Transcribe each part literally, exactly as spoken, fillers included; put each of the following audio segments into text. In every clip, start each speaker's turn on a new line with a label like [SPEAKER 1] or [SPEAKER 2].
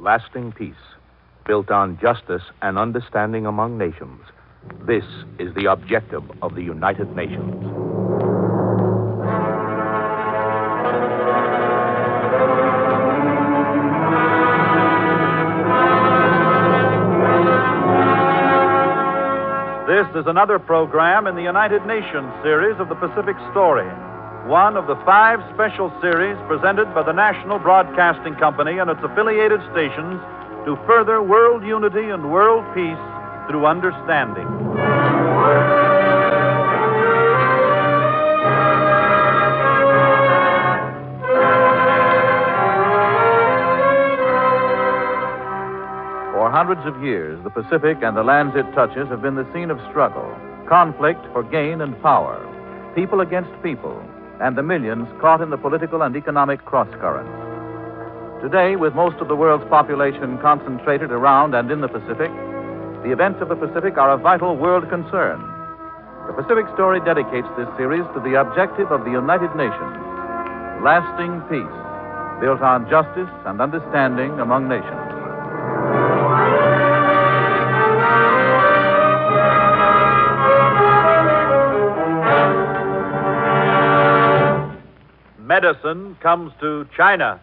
[SPEAKER 1] lasting peace, built on justice and understanding among nations. This is the objective of the United Nations.
[SPEAKER 2] This is another program in the United Nations series of the Pacific Story, one of the five special series presented by the National Broadcasting Company and its affiliated stations to further world unity and world peace through understanding. For hundreds of years, the Pacific and the lands it touches have been the scene of struggle, conflict for gain and power, people against people, and the millions caught in the political and economic cross-currents. Today, with most of the world's population concentrated around and in the Pacific, the events of the Pacific are a vital world concern. The Pacific Story dedicates this series to the objective of the United Nations, lasting peace, built on justice and understanding among nations. Medicine comes to China.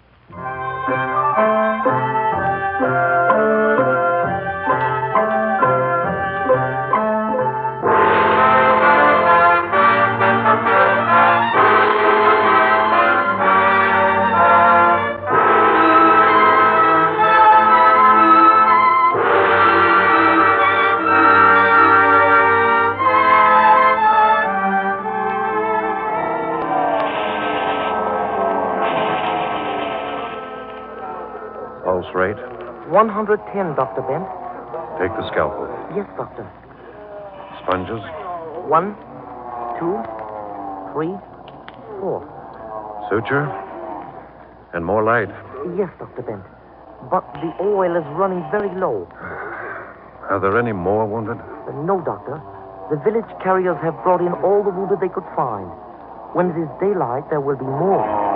[SPEAKER 3] Pulse rate?
[SPEAKER 4] one hundred ten, Doctor Bent.
[SPEAKER 3] Take the scalpel.
[SPEAKER 4] Yes, Doctor.
[SPEAKER 3] Sponges?
[SPEAKER 4] One, two, three, four.
[SPEAKER 3] Suture? And more light.
[SPEAKER 4] Yes, Doctor Bent. But the oil is running very low.
[SPEAKER 3] Are there any more wounded?
[SPEAKER 4] Uh, no, Doctor. The village carriers have brought in all the wounded they could find. When it is daylight, there will be more.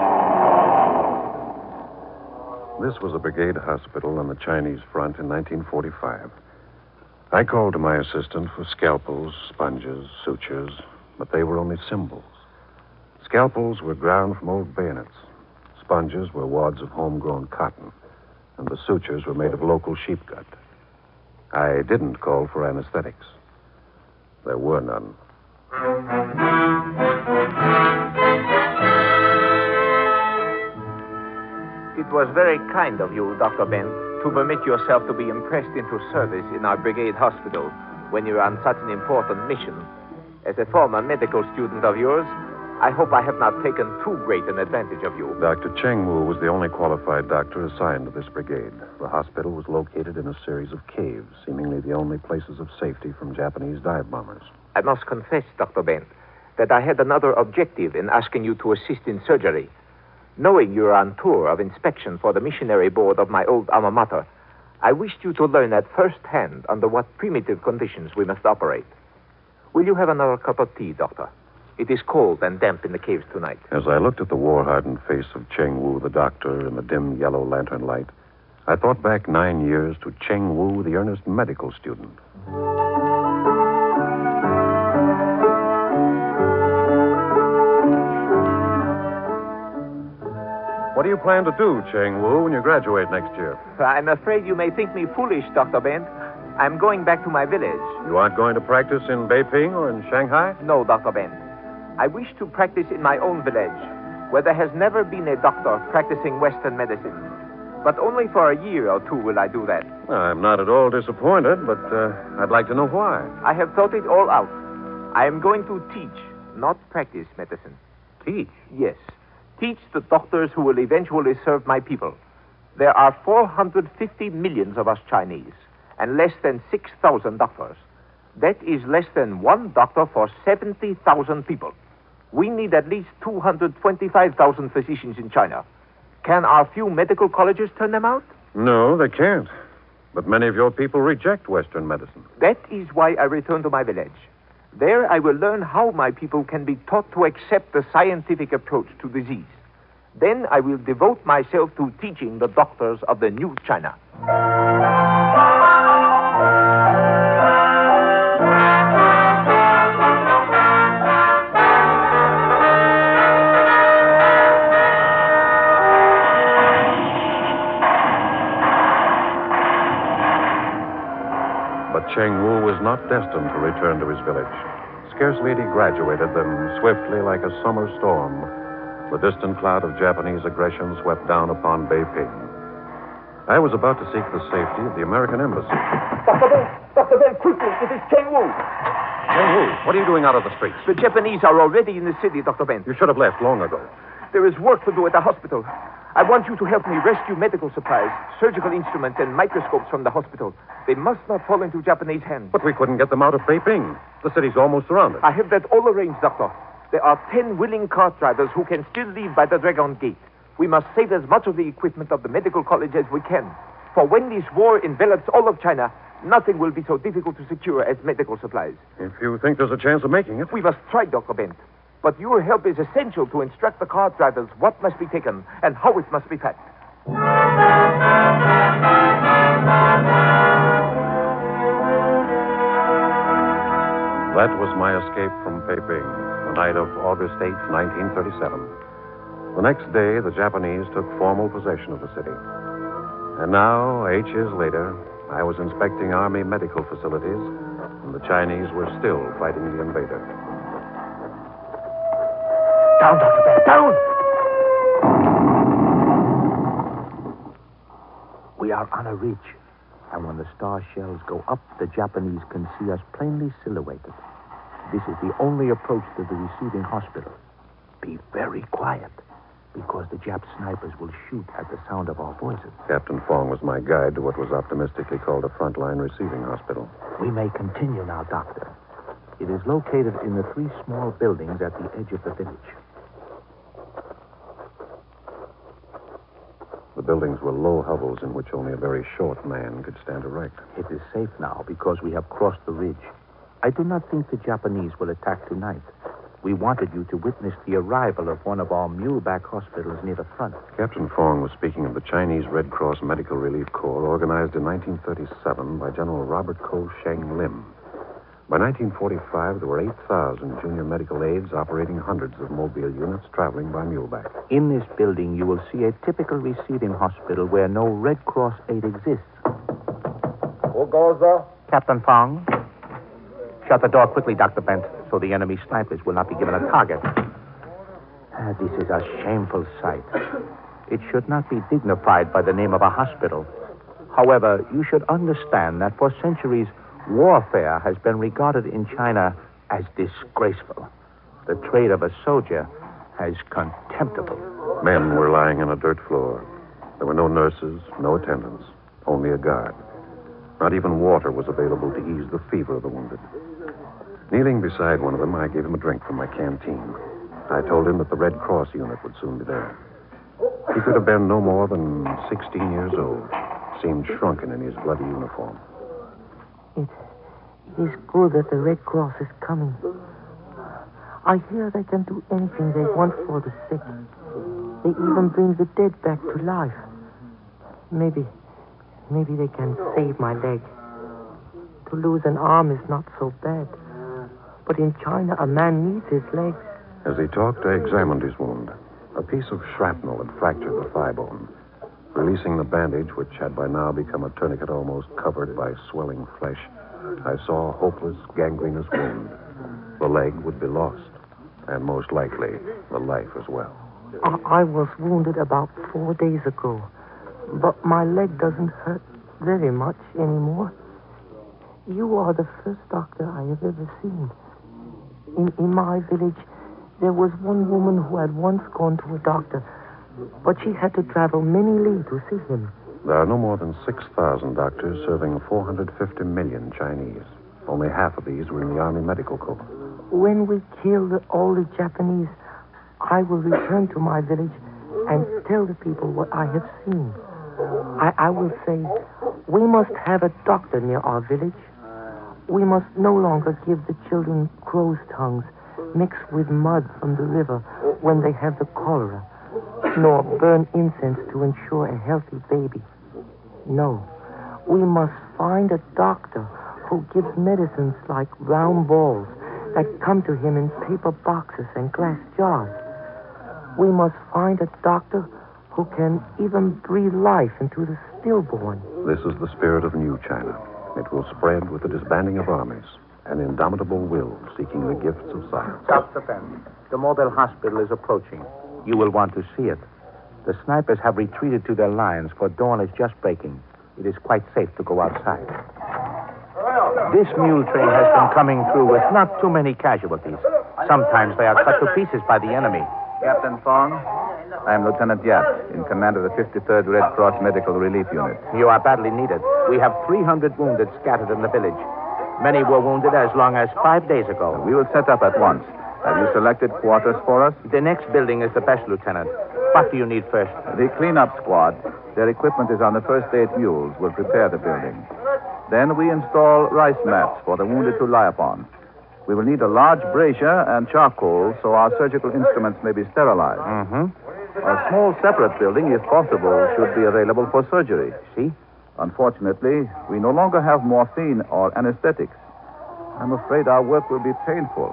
[SPEAKER 3] This was a brigade hospital on the Chinese front in nineteen forty-five. I called to my assistant for scalpels, sponges, sutures, but they were only symbols. Scalpels were ground from old bayonets. Sponges were wads of homegrown cotton, and the sutures were made of local sheep gut. I didn't call for anesthetics. There were none.
[SPEAKER 5] It was very kind of you, Doctor Bent, to permit yourself to be impressed into service in our brigade hospital when you're on such an important mission. As a former medical student of yours, I hope I have not taken too great an advantage of you.
[SPEAKER 3] Doctor Cheng Wu was the only qualified doctor assigned to this brigade. The hospital was located in a series of caves, seemingly the only places of safety from Japanese dive bombers.
[SPEAKER 5] I must confess, Doctor Bent, that I had another objective in asking you to assist in surgery. Knowing you're on tour of inspection for the missionary board of my old alma mater, I wished you to learn at first hand under what primitive conditions we must operate. Will you have another cup of tea, Doctor? It is cold and damp in the caves tonight.
[SPEAKER 3] As I looked at the war-hardened face of Cheng Wu, the doctor, in the dim yellow lantern light, I thought back nine years to Cheng Wu, the earnest medical student. What do you plan to do, Cheng Wu, when you graduate next year?
[SPEAKER 5] I'm afraid you may think me foolish, Doctor Bent. I'm going back to my village.
[SPEAKER 3] You aren't going to practice in Beiping or in Shanghai?
[SPEAKER 5] No, Doctor Bent. I wish to practice in my own village, where there has never been a doctor practicing Western medicine. But only for a year or two will I do that.
[SPEAKER 3] I'm not at all disappointed, but uh, I'd like to know why.
[SPEAKER 5] I have thought it all out. I am going to teach, not practice medicine.
[SPEAKER 3] Teach?
[SPEAKER 5] Yes. Teach the doctors who will eventually serve my people. There are four hundred fifty million of us Chinese, and less than six thousand doctors. That is less than one doctor for seventy thousand people. We need at least two hundred twenty-five thousand physicians in China. Can our few medical colleges turn them out?
[SPEAKER 3] No, they can't. But many of your people reject Western medicine.
[SPEAKER 5] That is why I return to my village. There I will learn how my people can be taught to accept the scientific approach to disease. Then I will devote myself to teaching the doctors of the new China.
[SPEAKER 3] But Cheng Wu was not destined to return to his village. Scarcely had he graduated than swiftly, like a summer storm, the distant cloud of Japanese aggression swept down upon Beiping. I was about to seek the safety of the American embassy.
[SPEAKER 5] Doctor Ben! Doctor Ben, quickly! It is Cheng Wu!
[SPEAKER 3] Cheng Wu, what are you doing out of the streets?
[SPEAKER 5] The Japanese are already in the city, Doctor Ben.
[SPEAKER 3] You should have left long ago.
[SPEAKER 5] There is work to do at the hospital. I want you to help me rescue medical supplies, surgical instruments, and microscopes from the hospital. They must not fall into Japanese hands.
[SPEAKER 3] But we couldn't get them out of Beiping. The city's almost surrounded.
[SPEAKER 5] I have that all arranged, Doctor. There are ten willing cart drivers who can still leave by the Dragon Gate. We must save as much of the equipment of the medical college as we can. For when this war envelops all of China, nothing will be so difficult to secure as medical supplies.
[SPEAKER 3] If you think there's a chance of making it.
[SPEAKER 5] We must try, Doctor Bent. But your help is essential to instruct the cart drivers what must be taken and how it must be packed.
[SPEAKER 3] That was my escape from Beiping, the night of August eighth, nineteen thirty-seven. The next day, the Japanese took formal possession of the city. And now, eight years later, I was inspecting Army medical facilities, and the Chinese were still fighting the invader.
[SPEAKER 5] Down, Doctor Bent, down!
[SPEAKER 1] We are on a ridge, and when the star shells go up, the Japanese can see us plainly silhouetted. This is the only approach to the receiving hospital. Be very quiet, because the Jap snipers will shoot at the sound of our voices.
[SPEAKER 3] Captain Fong was my guide to what was optimistically called a frontline receiving hospital.
[SPEAKER 1] We may continue now, Doctor. It is located in the three small buildings at the edge of the village.
[SPEAKER 3] The buildings were low hovels in which only a very short man could stand erect.
[SPEAKER 1] It is safe now because we have crossed the ridge. I do not think the Japanese will attack tonight. We wanted you to witness the arrival of one of our muleback hospitals near the front.
[SPEAKER 3] Captain Fong was speaking of the Chinese Red Cross Medical Relief Corps, organized in nineteen thirty-seven by General Robert Ko Sheng Lim. By nineteen forty-five, there were eight thousand junior medical aides operating hundreds of mobile units traveling by muleback.
[SPEAKER 1] In this building, you will see a typical receiving hospital where no Red Cross aid exists.
[SPEAKER 5] Who goes there?
[SPEAKER 1] Captain Fong. Shut the door quickly, Doctor Bent, so the enemy snipers will not be given a target. Ah, this is a shameful sight. It should not be dignified by the name of a hospital. However, you should understand that for centuries, warfare has been regarded in China as disgraceful. The trade of a soldier as contemptible.
[SPEAKER 3] Men were lying on a dirt floor. There were no nurses, no attendants, only a guard. Not even water was available to ease the fever of the wounded. Kneeling beside one of them, I gave him a drink from my canteen. I told him that the Red Cross unit would soon be there. He could have been no more than sixteen years old, seemed shrunken in his bloody uniform.
[SPEAKER 4] It, it is good that the Red Cross is coming. I hear they can do anything they want for the sick. They even bring the dead back to life. Maybe, maybe they can save my leg. To lose an arm is not so bad. But in China, a man needs his legs.
[SPEAKER 3] As he talked, I examined his wound. A piece of shrapnel had fractured the thigh bone. Releasing the bandage, which had by now become a tourniquet almost covered by swelling flesh, I saw a hopeless, gangrenous wound. The leg would be lost, and most likely, the life as well.
[SPEAKER 4] I, I was wounded about four days ago, but my leg doesn't hurt very much anymore. You are the first doctor I have ever seen. In, in my village, there was one woman who had once gone to a doctor, but she had to travel many li to see him.
[SPEAKER 3] There are no more than six thousand doctors serving four hundred fifty million Chinese. Only half of these were in the Army Medical Corps.
[SPEAKER 4] When we kill the, all the Japanese, I will return to my village and tell the people what I have seen. I, I will say, we must have a doctor near our village. We must no longer give the children crow's tongues mixed with mud from the river when they have the cholera. nor burn incense to ensure a healthy baby. No, we must find a doctor who gives medicines like round balls that come to him in paper boxes and glass jars. We must find a doctor who can even breathe life into the stillborn.
[SPEAKER 3] This is the spirit of New China. It will spread with the disbanding of armies, an indomitable will seeking the gifts of science.
[SPEAKER 1] Doctor Ben, the Mobile Hospital is approaching. You will want to see it. The snipers have retreated to their lines, for dawn is just breaking. It is quite safe to go outside. This mule train has been coming through with not too many casualties. Sometimes they are cut to pieces by the enemy.
[SPEAKER 2] Captain Fong, I am Lieutenant Yat, in command of the fifty-third Red Cross Medical Relief Unit.
[SPEAKER 1] You are badly needed. We have three hundred wounded scattered in the village. Many were wounded as long as five days ago.
[SPEAKER 2] We will set up at once. Have you selected quarters for us?
[SPEAKER 1] The next building is the best, Lieutenant. What do you need first?
[SPEAKER 2] The cleanup squad. Their equipment is on the first eight mules. Will prepare the building. Then we install rice mats for the wounded to lie upon. We will need a large brazier and charcoal so our surgical instruments may be sterilized.
[SPEAKER 1] Mm-hmm.
[SPEAKER 2] A small separate building, if possible, should be available for surgery.
[SPEAKER 1] See?
[SPEAKER 2] Unfortunately, we no longer have morphine or anesthetics. I'm afraid our work will be painful.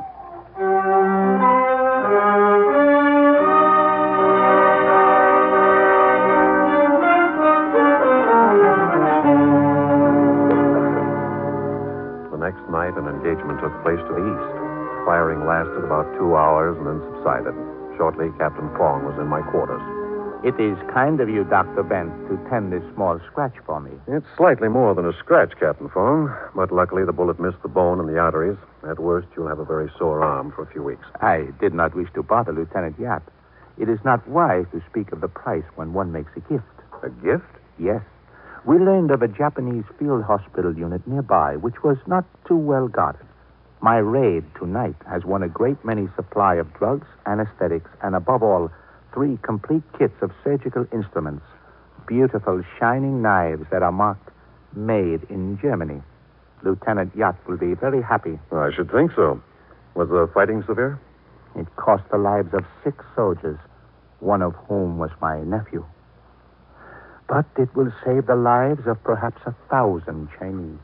[SPEAKER 3] The next night, an engagement took place to the east. Firing lasted about two hours and then subsided. Shortly, Captain Fong was in my quarters.
[SPEAKER 1] It is kind of you, Doctor Bent, to tend this small scratch for me.
[SPEAKER 3] It's slightly more than a scratch, Captain Fong, but luckily the bullet missed the bone and the arteries. At worst, you'll have a very sore arm for a few weeks.
[SPEAKER 1] I did not wish to bother Lieutenant Yat. It is not wise to speak of the price when one makes a gift.
[SPEAKER 3] A gift?
[SPEAKER 1] Yes. We learned of a Japanese field hospital unit nearby, which was not too well guarded. My raid tonight has won a great many supply of drugs, anesthetics, and above all, three complete kits of surgical instruments. Beautiful, shining knives that are marked Made in Germany. Lieutenant Yat will be very happy.
[SPEAKER 3] I should think so. Was the fighting severe?
[SPEAKER 1] It cost the lives of six soldiers, one of whom was my nephew. But it will save the lives of perhaps a thousand Chinese.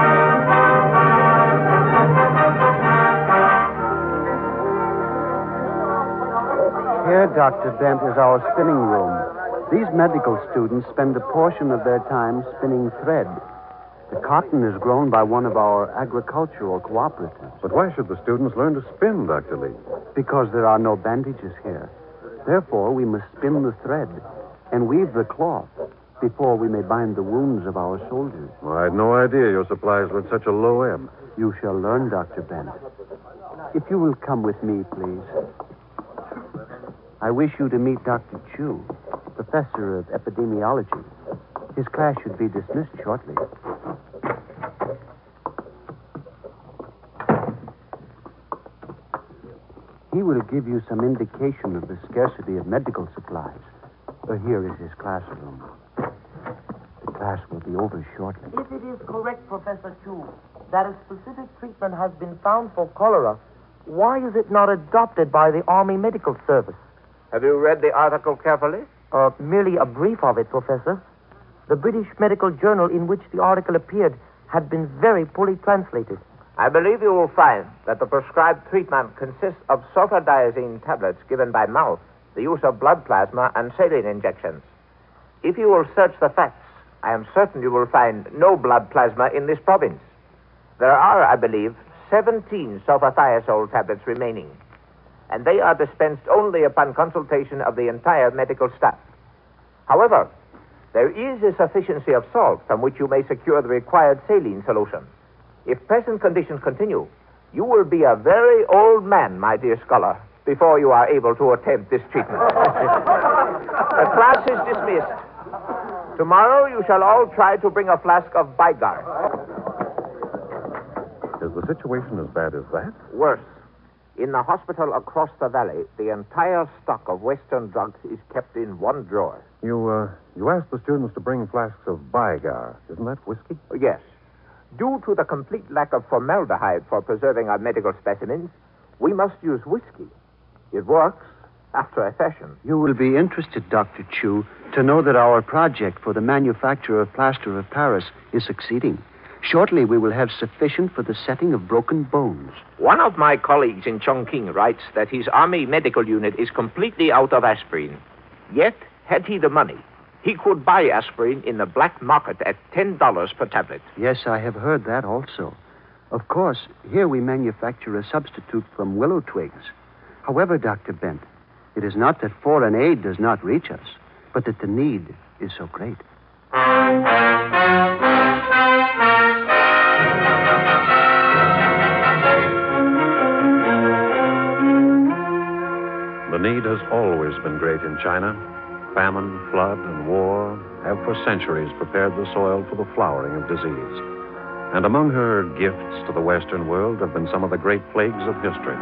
[SPEAKER 6] Here, Doctor Bent, is our spinning room. These medical students spend a portion of their time spinning thread. The cotton is grown by one of our agricultural cooperatives.
[SPEAKER 3] But why should the students learn to spin, Doctor Lee?
[SPEAKER 6] Because there are no bandages here. Therefore, we must spin the thread and weave the cloth before we may bind the wounds of our soldiers.
[SPEAKER 3] Well, I had no idea your supplies were at such a low ebb.
[SPEAKER 6] You shall learn, Doctor Bent. If you will come with me, please. I wish you to meet Doctor Chu, professor of epidemiology. His class should be dismissed shortly. He will give you some indication of the scarcity of medical supplies. Uh, here is his classroom. The class will be over shortly.
[SPEAKER 4] If it is correct, Professor Chu, that a specific treatment has been found for cholera, why is it not adopted by the Army Medical Service?
[SPEAKER 5] Have you read the article carefully?
[SPEAKER 4] Uh, merely a brief of it, Professor. The British Medical Journal in which the article appeared had been very poorly translated.
[SPEAKER 5] I believe you will find that the prescribed treatment consists of sulfadiazine tablets given by mouth, the use of blood plasma, and saline injections. If you will search the facts, I am certain you will find no blood plasma in this province. There are, I believe, seventeen sulfathiazole tablets remaining, and they are dispensed only upon consultation of the entire medical staff. However, there is a sufficiency of salt from which you may secure the required saline solution. If present conditions continue, you will be a very old man, my dear scholar, before you are able to attempt this treatment. The class is dismissed. Tomorrow you shall all try to bring a flask of Bygard.
[SPEAKER 3] Is the situation as bad as that?
[SPEAKER 5] Worse. In the hospital across the valley, the entire stock of Western drugs is kept in one drawer.
[SPEAKER 3] You, uh, you asked the students to bring flasks of Bygard. Isn't that whiskey?
[SPEAKER 5] Yes. Due to the complete lack of formaldehyde for preserving our medical specimens, we must use whiskey. It works, after a fashion.
[SPEAKER 6] You will be interested, Doctor Chu, to know that our project for the manufacture of plaster of Paris is succeeding. Shortly, we will have sufficient for the setting of broken bones.
[SPEAKER 5] One of my colleagues in Chongqing writes that his army medical unit is completely out of aspirin. Yet, had he the money, he could buy aspirin in the black market at ten dollars per tablet.
[SPEAKER 6] Yes, I have heard that also. Of course, here we manufacture a substitute from willow twigs. However, Doctor Bent, it is not that foreign aid does not reach us, but that the need is so great.
[SPEAKER 3] The need has always been great in China. Famine, flood, and war have for centuries prepared the soil for the flowering of disease. And among her gifts to the Western world have been some of the great plagues of history.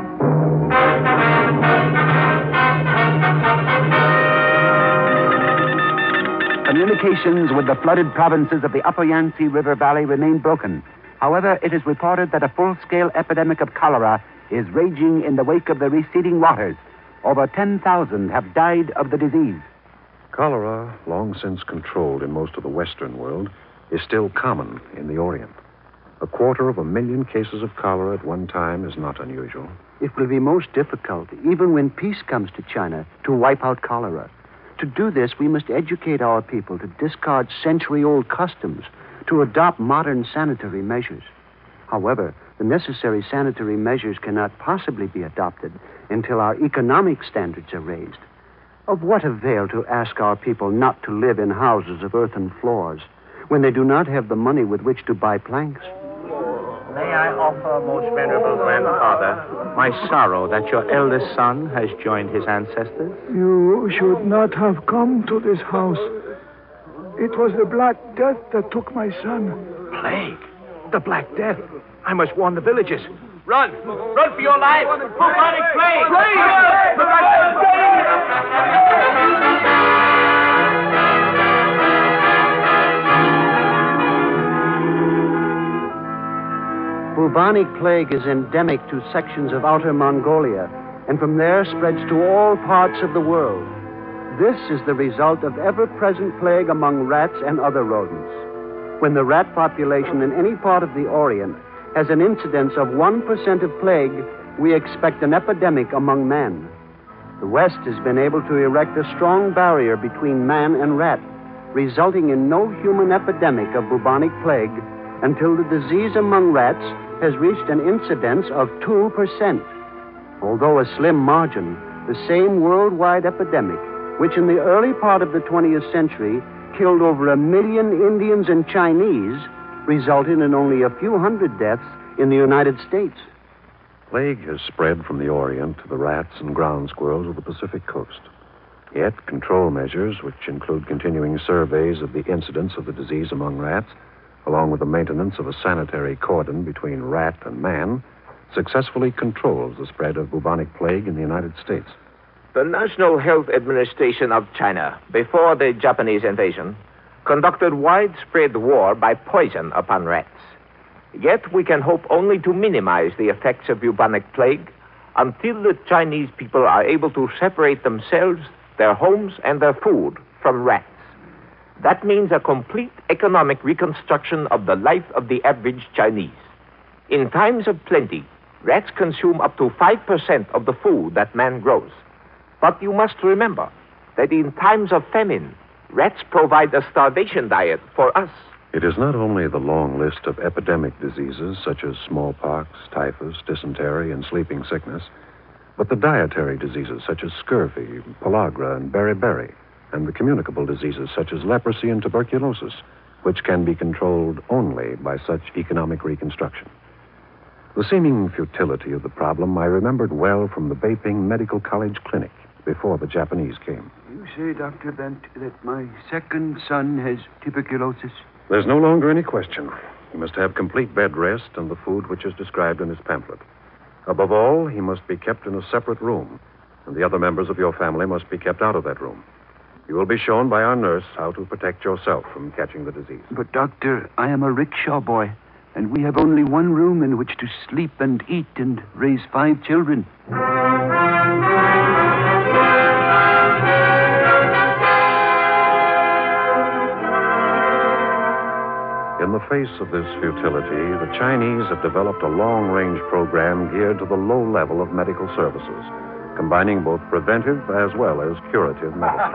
[SPEAKER 7] Communications with the flooded provinces of the upper Yangtze River Valley remain broken. However, it is reported that a full-scale epidemic of cholera is raging in the wake of the receding waters. Over ten thousand have died of the disease.
[SPEAKER 3] Cholera, long since controlled in most of the Western world, is still common in the Orient. A quarter of a million cases of cholera at one time is not unusual.
[SPEAKER 6] It will be most difficult, even when peace comes to China, to wipe out cholera. To do this, we must educate our people to discard century-old customs, to adopt modern sanitary measures. However, the necessary sanitary measures cannot possibly be adopted until our economic standards are raised. Of what avail to ask our people not to live in houses of earthen floors when they do not have the money with which to buy planks?
[SPEAKER 1] May I offer, most venerable grandfather, my sorrow that your eldest son has joined his ancestors?
[SPEAKER 8] You should not have come to this house. It was the Black Death that took my son.
[SPEAKER 1] Plague? The Black Death? I must warn the villagers. Run! Run for your life! Bubonic plague!
[SPEAKER 6] Bubonic plague is endemic to sections of outer Mongolia, and from there spreads to all parts of the world. This is the result of ever-present plague among rats and other rodents. When the rat population in any part of the Orient has an incidence of one percent of plague, we expect an epidemic among men. The West has been able to erect a strong barrier between man and rat, resulting in no human epidemic of bubonic plague until the disease among rats has reached an incidence of two percent. Although a slim margin, the same worldwide epidemic, which in the early part of the twentieth century killed over a million Indians and Chinese, resulted in only a few hundred deaths in the United States.
[SPEAKER 3] Plague has spread from the Orient to the rats and ground squirrels of the Pacific coast. Yet, control measures, which include continuing surveys of the incidence of the disease among rats, along with the maintenance of a sanitary cordon between rat and man, successfully controls the spread of bubonic plague in the United States.
[SPEAKER 5] The National Health Administration of China, before the Japanese invasion, conducted widespread war by poison upon rats. Yet we can hope only to minimize the effects of bubonic plague until the Chinese people are able to separate themselves, their homes, and their food from rats. That means a complete economic reconstruction of the life of the average Chinese. In times of plenty, rats consume up to five percent of the food that man grows. But you must remember that in times of famine, rats provide a starvation diet for us.
[SPEAKER 3] It is not only the long list of epidemic diseases such as smallpox, typhus, dysentery, and sleeping sickness, but the dietary diseases such as scurvy, pellagra, and beriberi, and the communicable diseases such as leprosy and tuberculosis, which can be controlled only by such economic reconstruction. The seeming futility of the problem I remembered well from the Beiping Medical College Clinic before the Japanese came.
[SPEAKER 7] You say, Doctor Bent, that my second son has tuberculosis?
[SPEAKER 3] There's no longer any question. He must have complete bed rest and the food which is described in his pamphlet. Above all, he must be kept in a separate room, and the other members of your family must be kept out of that room. You will be shown by our nurse how to protect yourself from catching the disease.
[SPEAKER 7] But, Doctor, I am a rickshaw boy, and we have only one room in which to sleep and eat and raise five children.
[SPEAKER 3] In the face of this futility, the Chinese have developed a long-range program geared to the low level of medical services, combining both preventive as well as curative medicine.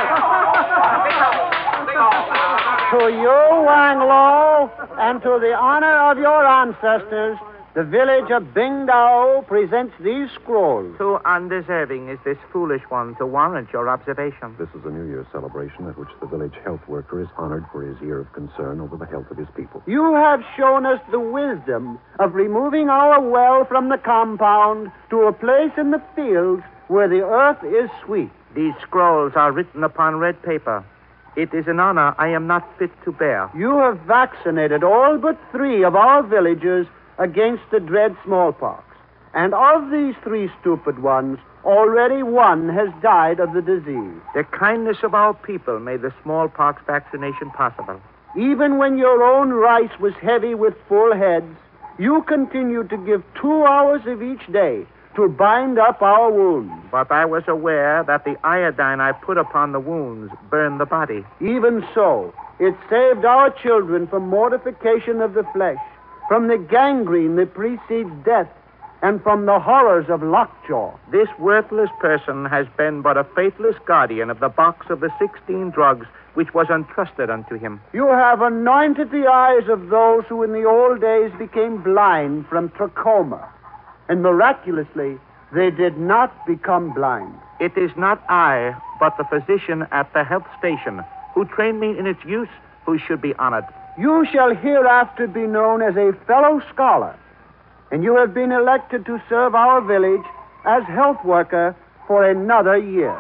[SPEAKER 6] To you, Wang Lo, and to the honor of your ancestors, the village of Bingdao presents these scrolls.
[SPEAKER 1] Too undeserving is this foolish one to warrant your observation.
[SPEAKER 3] This is a New Year's celebration at which the village health worker is honored for his year of concern over the health of his people.
[SPEAKER 6] You have shown us the wisdom of removing our well from the compound to a place in the fields where the earth is sweet.
[SPEAKER 1] These scrolls are written upon red paper. It is an honor I am not fit to bear.
[SPEAKER 6] You have vaccinated all but three of our villagers against the dread smallpox. And of these three stupid ones, already one has died of the disease.
[SPEAKER 1] The kindness of our people made the smallpox vaccination possible.
[SPEAKER 6] Even when your own rice was heavy with full heads, you continued to give two hours of each day to bind up our wounds.
[SPEAKER 1] But I was aware that the iodine I put upon the wounds burned the body.
[SPEAKER 6] Even so, it saved our children from mortification of the flesh, from the gangrene that precedes death, and from the horrors of lockjaw.
[SPEAKER 1] This worthless person has been but a faithless guardian of the box of the sixteen drugs which was entrusted unto him.
[SPEAKER 6] You have anointed the eyes of those who in the old days became blind from trachoma, and miraculously, they did not become blind.
[SPEAKER 1] It is not I, but the physician at the health station, who trained me in its use, who should be honored.
[SPEAKER 6] You shall hereafter be known as a fellow scholar, and you have been elected to serve our village as health worker for another year.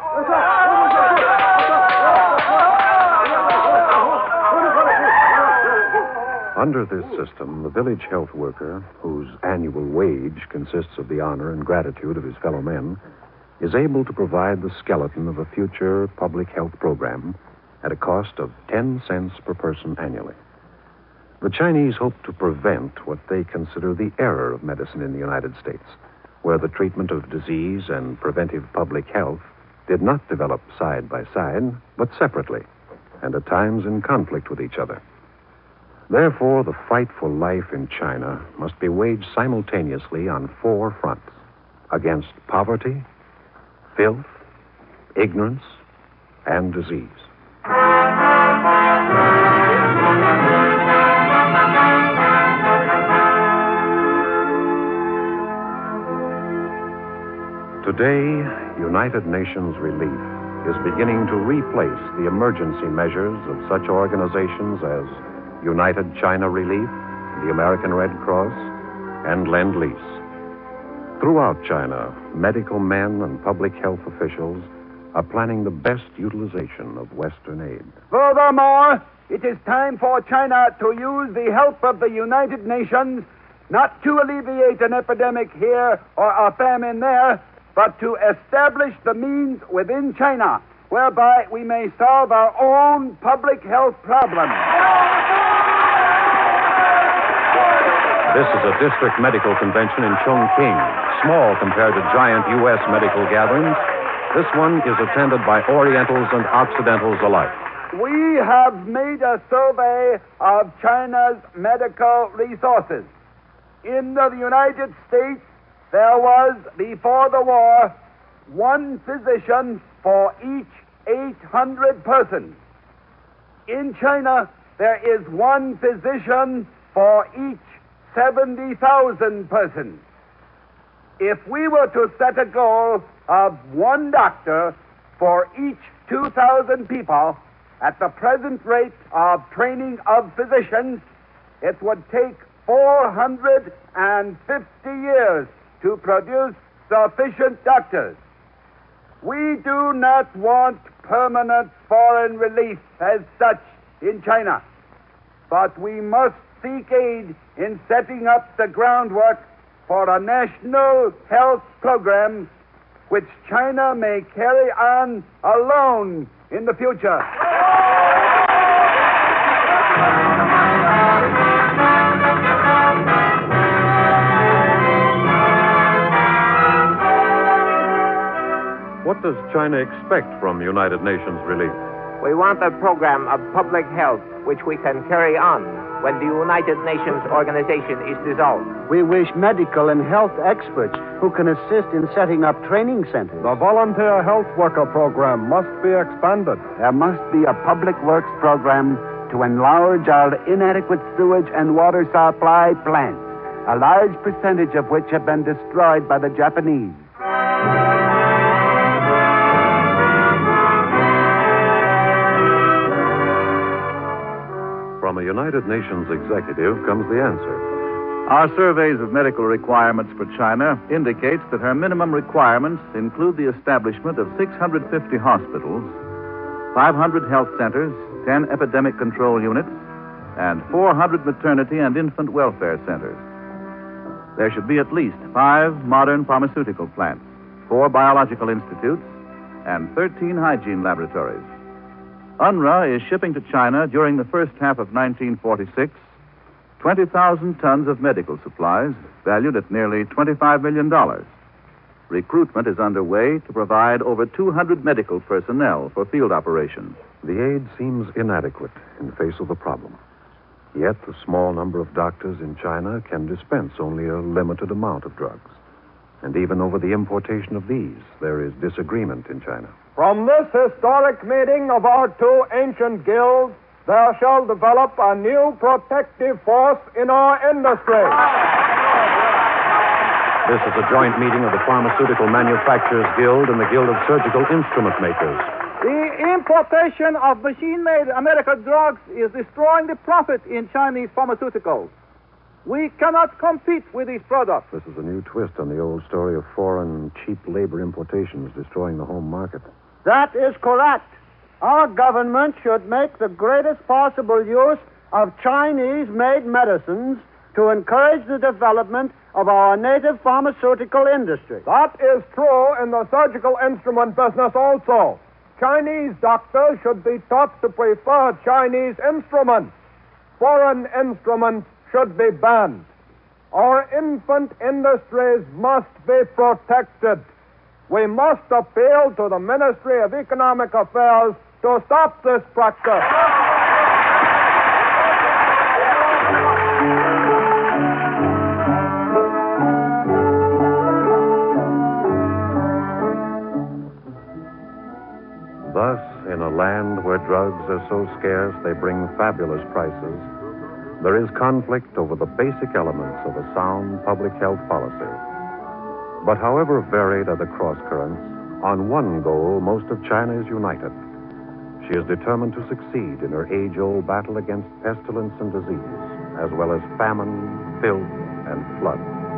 [SPEAKER 3] Under this system, the village health worker, whose annual wage consists of the honor and gratitude of his fellow men, is able to provide the skeleton of a future public health program at a cost of ten cents per person annually. The Chinese hope to prevent what they consider the error of medicine in the United States, where the treatment of disease and preventive public health did not develop side by side, but separately, and at times in conflict with each other. Therefore, the fight for life in China must be waged simultaneously on four fronts: against poverty, filth, ignorance, and disease. Today, United Nations Relief is beginning to replace the emergency measures of such organizations as United China Relief, the American Red Cross, and Lend-Lease. Throughout China, medical men and public health officials are planning the best utilization of Western aid.
[SPEAKER 9] Furthermore, it is time for China to use the help of the United Nations not to alleviate an epidemic here or a famine there, but to establish the means within China whereby we may solve our own public health problems.
[SPEAKER 3] This is a district medical convention in Chongqing, small compared to giant U S medical gatherings. This one is attended by Orientals and Occidentals alike.
[SPEAKER 9] We have made a survey of China's medical resources. In the United States, there was, before the war, one physician for each eight hundred persons. In China, there is one physician for each seventy thousand persons. If we were to set a goal of one doctor for each two thousand people at the present rate of training of physicians, it would take four hundred fifty years to produce sufficient doctors. We do not want permanent foreign relief as such in China, but we must seek aid in setting up the groundwork for a national health program which China may carry on alone in the future. What does China expect from United Nations relief?
[SPEAKER 5] We want a program of public health which we can carry on when the United Nations organization is dissolved.
[SPEAKER 6] We wish medical and health experts who can assist in setting up training centers.
[SPEAKER 10] The volunteer health worker program must be expanded.
[SPEAKER 7] There must be a public works program to enlarge our inadequate sewage and water supply plants, a large percentage of which have been destroyed by the Japanese.
[SPEAKER 3] From a United Nations executive comes the answer.
[SPEAKER 2] Our surveys of medical requirements for China indicates that her minimum requirements include the establishment of six hundred fifty hospitals, five hundred health centers, ten epidemic control units, and four hundred maternity and infant welfare centers. There should be at least five modern pharmaceutical plants, four biological institutes, and thirteen hygiene laboratories. U N R W A is shipping to China during the first half of nineteen forty-six twenty thousand tons of medical supplies valued at nearly twenty-five million dollars. Recruitment is underway to provide over two hundred medical personnel for field operations.
[SPEAKER 3] The aid seems inadequate in face of the problem. Yet the small number of doctors in China can dispense only a limited amount of drugs. And even over the importation of these, there is disagreement in China.
[SPEAKER 10] From this historic meeting of our two ancient guilds, there shall develop a new protective force in our industry.
[SPEAKER 3] This is a joint meeting of the Pharmaceutical Manufacturers Guild and the Guild of Surgical Instrument Makers.
[SPEAKER 11] The importation of machine-made American drugs is destroying the profit in Chinese pharmaceuticals. We cannot compete with these products.
[SPEAKER 3] This is a new twist on the old story of foreign cheap labor importations destroying the home market.
[SPEAKER 6] That is correct. Our government should make the greatest possible use of Chinese-made medicines to encourage the development of our native pharmaceutical industry.
[SPEAKER 10] That is true in the surgical instrument business also. Chinese doctors should be taught to prefer Chinese instruments. Foreign instruments should be banned. Our infant industries must be protected. We must appeal to the Ministry of Economic Affairs to stop this practice.
[SPEAKER 3] Thus, in a land where drugs are so scarce they bring fabulous prices, there is conflict over the basic elements of a sound public health policy. But however varied are the cross-currents, on one goal most of China is united. She is determined to succeed in her age-old battle against pestilence and disease, as well as famine, filth, and flood.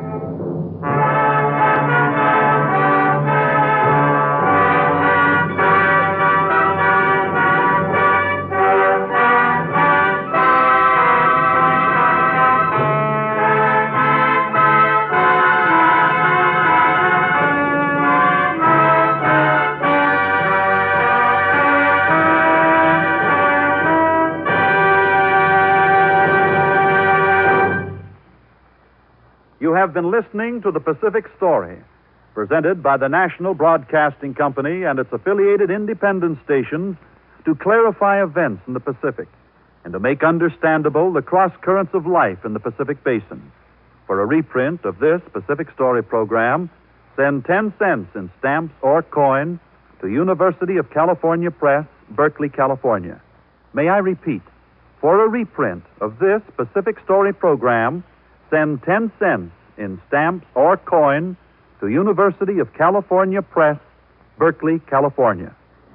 [SPEAKER 12] You have been listening to The Pacific Story, presented by the National Broadcasting Company and its affiliated independent stations to clarify events in the Pacific and to make understandable the cross-currents of life in the Pacific Basin. For a reprint of this Pacific Story program, send ten cents in stamps or coin to University of California Press, Berkeley, California. May I repeat, for a reprint of this Pacific Story program, send ten cents in stamps or coin to University of California Press, Berkeley, California.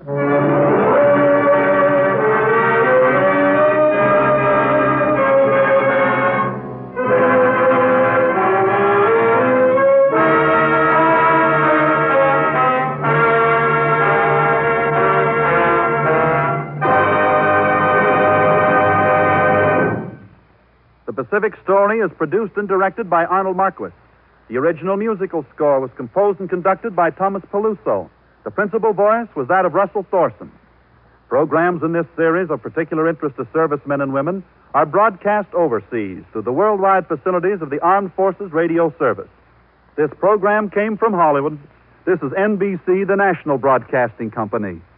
[SPEAKER 12] The Pacific Story is produced and directed by Arnold Marquis. The original musical score was composed and conducted by Thomas Peluso. The principal voice was that of Russell Thorson. Programs in this series of particular interest to servicemen and women are broadcast overseas through the worldwide facilities of the Armed Forces Radio Service. This program came from Hollywood. This is N B C, the National Broadcasting Company.